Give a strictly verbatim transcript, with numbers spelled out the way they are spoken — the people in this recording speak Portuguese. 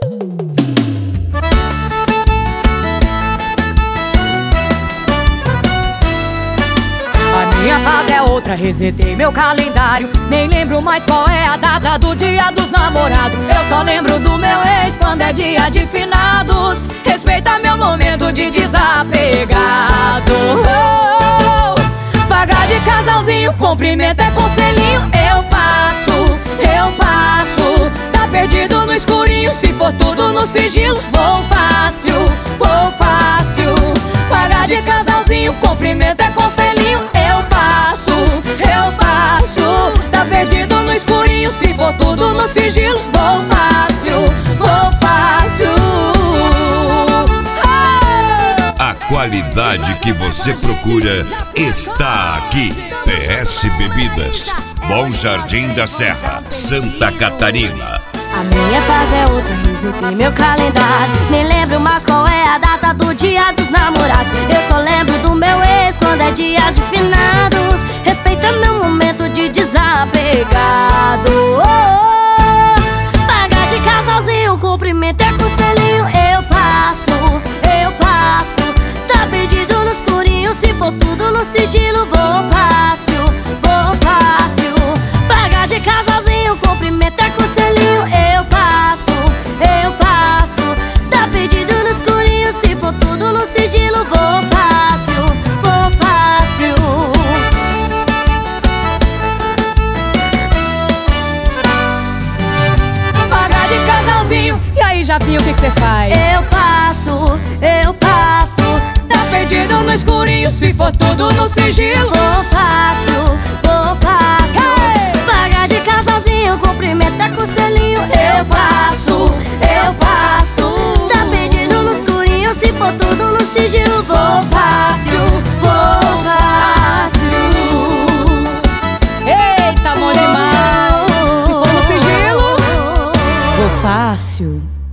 Minha fase é outra, resetei meu calendário. Nem lembro mais qual é a data do dia dos namorados. Eu só lembro do meu ex quando é dia de finados. Respeita meu momento de desapegado. Oh, pagar de casalzinho, cumprimento é conselhinho. Eu passo, eu passo. Tá perdido no escurinho, se for tudo no sigilo. Vou fácil, vou fácil. Pagar de casalzinho, cumprimento é conselhinho. Eu passo, eu passo. Tá perdido no escurinho, se for tudo no sigilo. Vou fácil, vou fácil. Oh! A qualidade que você procura está aqui. P S Bebidas, Bom Jardim da Serra, Santa Catarina. A minha fase é outra, resetei meu calendário. Nem lembro mais qual é a data do dia dos namorados. Eu só lembro do meu ex quando é dia de finados. Respeita meu momento de desapegado. Oh, oh. Pagar de casalzinho, cumprimento é conselhinho. Eu passo, eu passo. Tá perdido no escurinho, se for tudo no sigilo. Vou fácil, vou fácil. Pagar de casalzinho, cumprimento é conselhinho. Eu passo, eu passo. Tá perdido no escurinho, se for tudo no sigilo. Vou fácil, vou fácil. Pagar de casalzinho, e aí Japinha, o que que você faz? Eu passo, eu passo. Tá perdido no escurinho, se for tudo no sigilo. Vou fácil, vou fácil. Hey! Pagar de casalzinho, cumprimento é conselhinho. Eu passo, eu passo. Tá perdido no escurinho, se for tudo no sigilo. Vou fácil, vou fácil. Eita, bom demais. Se for no sigilo, vou fácil.